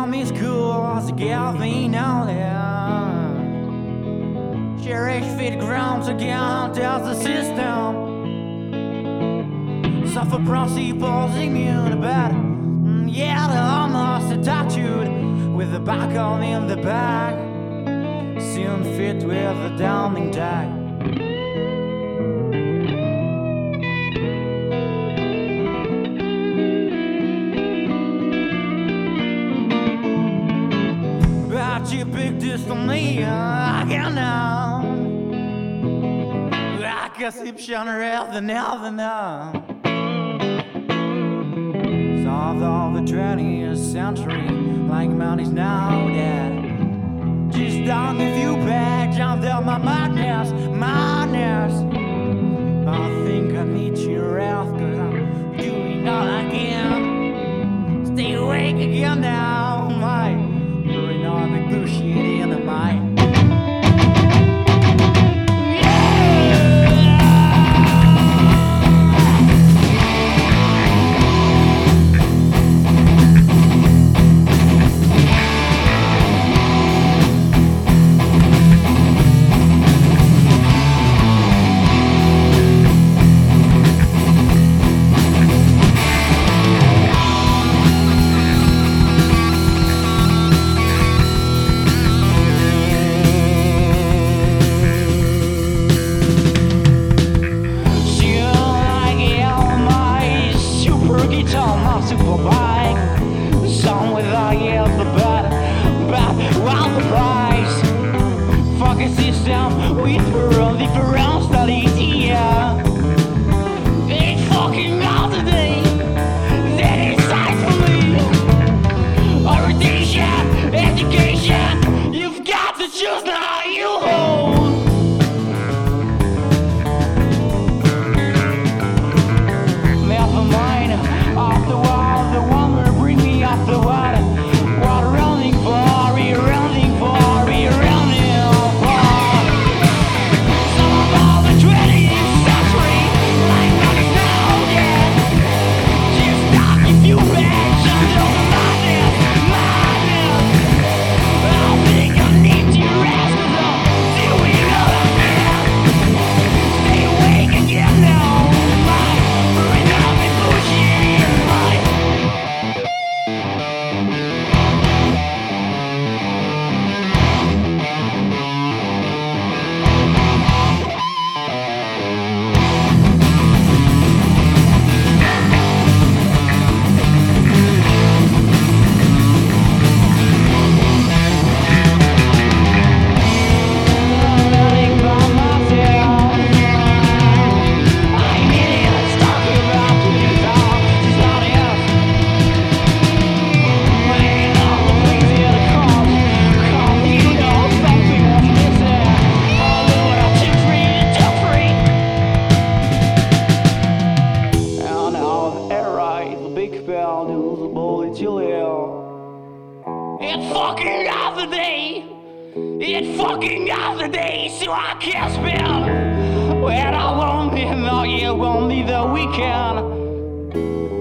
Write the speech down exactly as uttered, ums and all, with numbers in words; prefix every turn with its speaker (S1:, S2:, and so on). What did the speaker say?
S1: tell me schools give me knowledge. Cherish feet grounds against the system. Suffer principles immune about it. Yet almost a tattooed with the buckle in the back. Soon fit with the downing tag. But you picked this from me, I can know. Like a Egyptian rather never know. Solved all the twentieth century, like money's now dead. Just down a few bags, jumped out my madness, madness. I think I need your help, cause I'm doing all I can. Stay awake again now, my. You're not the bullshit in the mind.
S2: It's fucking other day. It's fucking other day, so I can't spend when I want me, no, you want me the weekend.